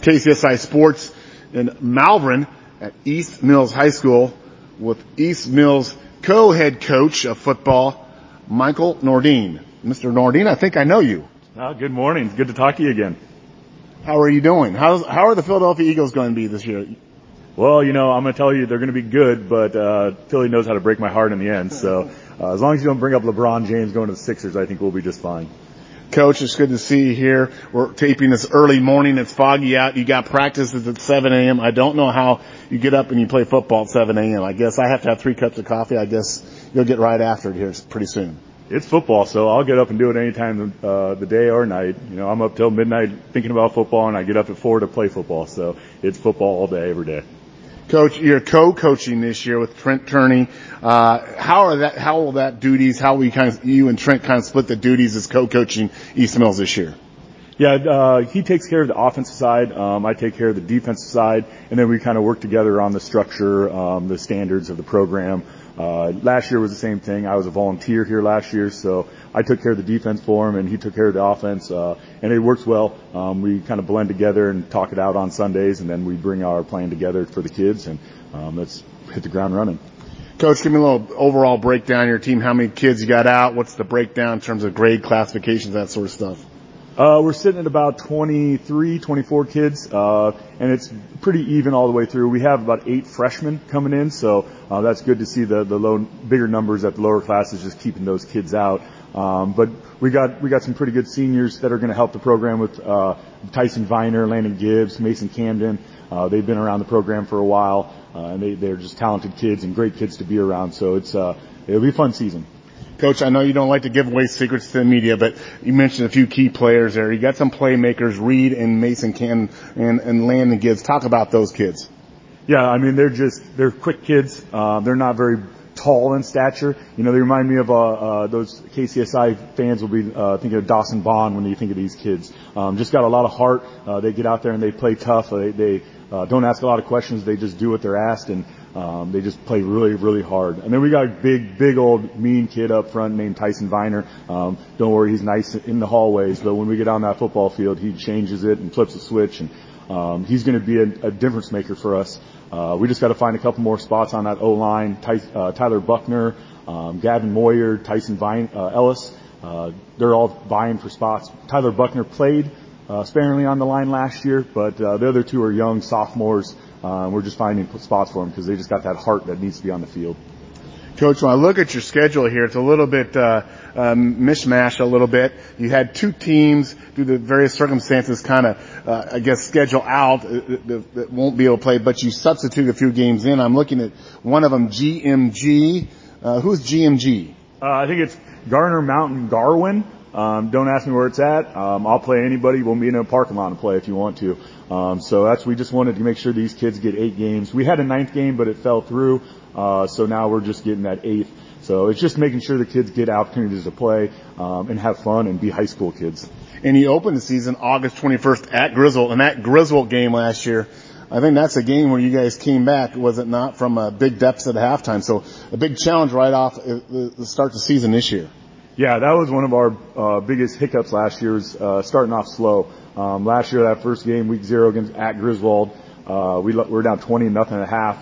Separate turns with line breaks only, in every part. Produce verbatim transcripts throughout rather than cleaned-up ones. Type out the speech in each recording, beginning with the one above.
K C S I Sports in Malvern at East Mills High School with East Mills co-head coach of football, Michael Nordine. Mister Nordine, I think I know you.
Uh, good morning. It's good to talk to you again.
How are you doing? How's, how are the Philadelphia Eagles going to be this year?
Well, you know, I'm going to tell you they're going to be good, but uh, Philly knows how to break my heart in the end. So uh, as long as you don't bring up LeBron James going to the Sixers, I think we'll be just fine.
Coach, it's good to see you here. We're taping this early morning. It's foggy out. You got practices at seven a.m. I don't know how you get up and you play football at seven a.m. I guess I have to have three cups of coffee. I guess you'll get right after it here pretty soon.
It's football, so I'll get up and do it any time uh, the day or night. You know, I'm up till midnight thinking about football, and I get up at four to play football. So it's football all day, every day.
Coach, you're co-coaching this year with Trent Turney. Uh, how are that? How will that duties? How will you kind of you and Trent kind of split the duties as co-coaching East Mills this year?
Yeah, uh, he takes care of the offensive side. Um, I take care of the defensive side, and then we kind of work together on the structure, um, the standards of the program. Uh, last year was the same thing. I was a volunteer here last year, so I took care of the defense for him, and he took care of the offense, uh, and it works well. Um, we kind of blend together and talk it out on Sundays, and then we bring our plan together for the kids, and um, let's hit the ground running.
Coach, give me a little overall breakdown of your team. How many kids you got out? What's the breakdown in terms of grade classifications, that sort of stuff?
Uh, we're sitting at about twenty-three, twenty-four kids, uh, and it's pretty even all the way through. We have about eight freshmen coming in, so uh, that's good to see the the low, bigger numbers at the lower classes, just keeping those kids out. Um, but we got we got some pretty good seniors that are going to help the program with uh, Tyson Viner, Landon Gibbs, Mason Camden. Uh, they've been around the program for a while, uh, and they they're just talented kids and great kids to be around. So it's uh, it'll be a fun season.
Coach, I know you don't like to give away secrets to the media, but you mentioned a few key players there. You got some playmakers, Reed and Mason Can and, and Landon Gibbs. Talk about those kids.
Yeah, I mean, they're just, they're quick kids. Uh, they're not very tall in stature. You know, they remind me of, uh, uh, those K C S I fans will be, uh, thinking of Dawson Bond when you think of these kids. Um, just got a lot of heart. Uh, they get out there and they play tough. They, they, uh, don't ask a lot of questions. They just do what they're asked, and Um, they just play really, really hard. And then we got a big, big old mean kid up front named Tyson Viner. Um, don't worry, he's nice in the hallways, but when we get on that football field, he changes it and flips a switch, and um, he's going to be a, a difference maker for us. Uh, we just got to find a couple more spots on that O-line. Ty, uh, Tyler Buckner, um, Gavin Moyer, Tyson Vine, uh, Ellis. Uh, they're all vying for spots. Tyler Buckner played uh, sparingly on the line last year, but uh, the other two are young sophomores. Uh, we're just finding spots for them because they just got that heart that needs to be on the field.
Coach, when I look at your schedule here, it's a little bit uh, um, mishmash a little bit. You had two teams due to various circumstances kind of, uh, I guess, schedule out that, that won't be able to play, but you substitute a few games in. I'm looking at one of them, G M G. Uh, who's G M G?
Uh, I think it's Garner Mountain Garwin. Um, don't ask me where it's at. Um, I'll play anybody. We'll meet in a parking lot and play if you want to. Um, so that's, we just wanted to make sure these kids get eight games. We had a ninth game, but it fell through. Uh, so now we're just getting that eighth. So it's just making sure the kids get opportunities to play, um, and have fun and be high school kids.
And you opened the season August twenty-first at Griswold, and that Griswold game last year, I think that's a game where you guys came back, was it not, from a big deficit at halftime. So a big challenge right off the start of the season this year.
Yeah, that was one of our uh, biggest hiccups last year, was uh, starting off slow. Um, last year, that first game, week zero against at Griswold, uh, we, we were down twenty nothing at half.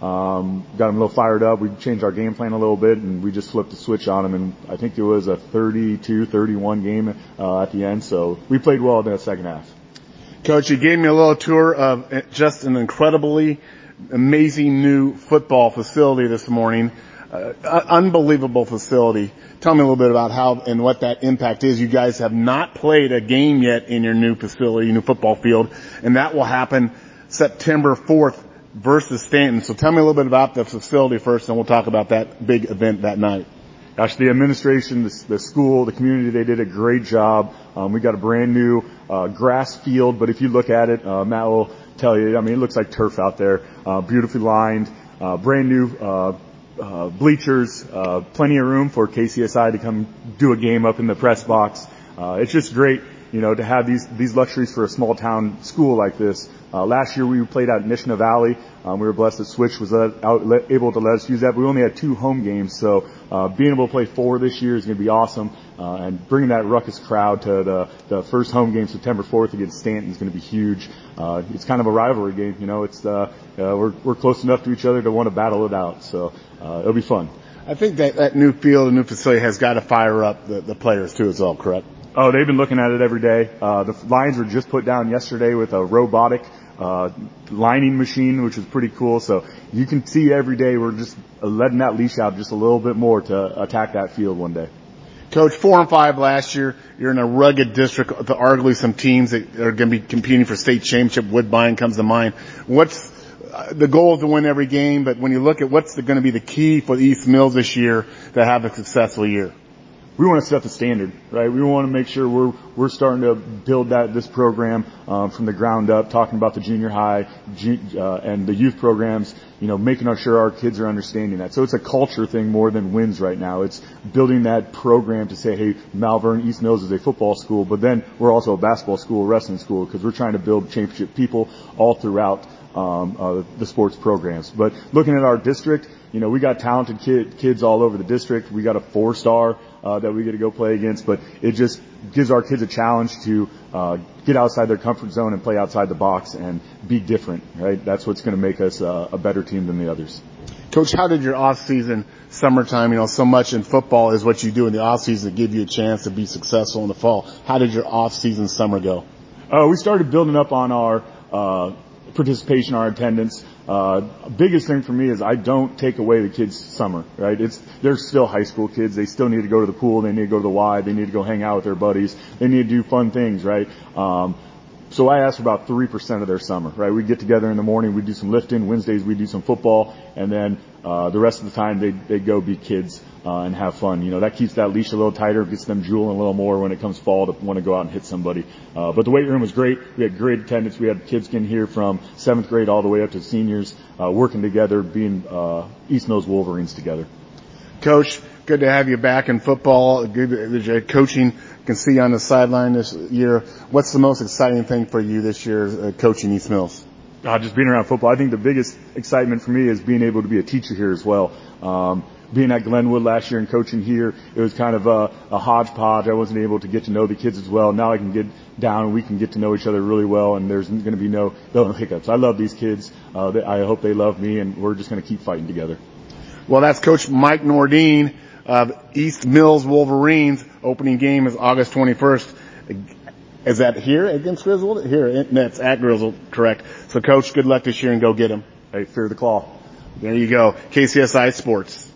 Um, got them a little fired up. We changed our game plan a little bit, and we just flipped the switch on them. And I think it was a thirty-two thirty-one game uh, at the end. So we played well in the second half.
Coach, you gave me a little tour of just an incredibly amazing new football facility this morning. Uh, unbelievable facility. Tell me a little bit about how and what that impact is. You guys have not played a game yet in your new facility, new football field, and that will happen September fourth versus Stanton. So tell me a little bit about the facility first, and we'll talk about that big event that night.
Gosh, the administration, the, the school, the community, they did a great job. Um, we got a brand new uh, grass field, but if you look at it, uh, Matt will tell you, I mean, it looks like turf out there, uh, beautifully lined, uh, brand new uh Uh, bleachers, uh, plenty of room for K C S I to come do a game up in the press box. Uh, it's just great. you know, to have these, these luxuries for a small town school like this. Uh, last year we played out in Nishna Valley. Um, we were blessed that Switch was let, out, let, able to let us use that, but we only had two home games, so uh, being able to play four this year is going to be awesome, uh, and bringing that ruckus crowd to the, the first home game September fourth against Stanton is going to be huge. Uh, it's kind of a rivalry game, you know. It's uh, uh, we're we're close enough to each other to want to battle it out, so uh, it'll be fun.
I think that that new field and new facility has got to fire up the, the players too, as well, correct?
Oh, they've been looking at it every day. Uh, the lines were just put down yesterday with a robotic uh lining machine, which is pretty cool. So you can see every day we're just letting that leash out just a little bit more to attack that field one day.
Coach, four and five last year. You're in a rugged district with arguably some teams that are going to be competing for state championship. Woodbine comes to mind. What's uh, the goal is to win every game, but when you look at what's going to be the key for the East Mills this year to have a successful year?
We want to set the standard, right? We want to make sure we're we're starting to build that this program um, from the ground up, talking about the junior high uh, and the youth programs, you know, making sure our kids are understanding that. So it's a culture thing more than wins right now. It's building that program to say, hey, Malvern East Mills is a football school, but then we're also a basketball school, a wrestling school, because we're trying to build championship people all throughout um, uh, the sports programs. But looking at our district, you know, we got talented kid, kids all over the district. We got a four-star uh, that we get to go play against, but it just gives our kids a challenge to uh, get outside their comfort zone and play outside the box and be different, right? That's what's going to make us uh, a better team than the others.
Coach, how did your off-season, summertime, you know, so much in football is what you do in the off-season to give you a chance to be successful in the fall. How did your off-season summer go?
Uh, we started building up on our uh, participation, our attendance. Uh, biggest thing for me is I don't take away the kids' summer, right? It's, they're still high school kids. They still need to go to the pool. They need to go to the Y. They need to go hang out with their buddies. They need to do fun things, right? Um, so I ask for about three percent of their summer, right? We get together in the morning. We do some lifting. Wednesdays we do some football. And then, uh, the rest of the time they, they go be kids, uh, and have fun. You know, that keeps that leash a little tighter, gets them drooling a little more when it comes fall to want to go out and hit somebody. Uh, but the weight room was great. We had great attendance. We had kids in here from seventh grade all the way up to seniors, uh, working together, being, uh, East Mills Wolverines together.
Coach, good to have you back in football. Good coaching. Can see you on the sideline this year. What's the most exciting thing for you this year, uh, coaching East Mills?
Uh, just being around football. I think the biggest excitement for me is being able to be a teacher here as well. Um, being at Glenwood last year and coaching here, it was kind of a, a hodgepodge. I wasn't able to get to know the kids as well. Now I can get down and we can get to know each other really well, and there's going to be no, no hiccups. I love these kids. Uh, they, I hope they love me, and we're just going to keep fighting together.
Well, that's Coach Mike Nordine of East Mills Wolverines. Opening game is August twenty-first. Is that here against Griswold? Here, that's at Griswold, correct. So, Coach, good luck this year and go get them.
Hey, fear the claw.
There you go. K C S I Sports.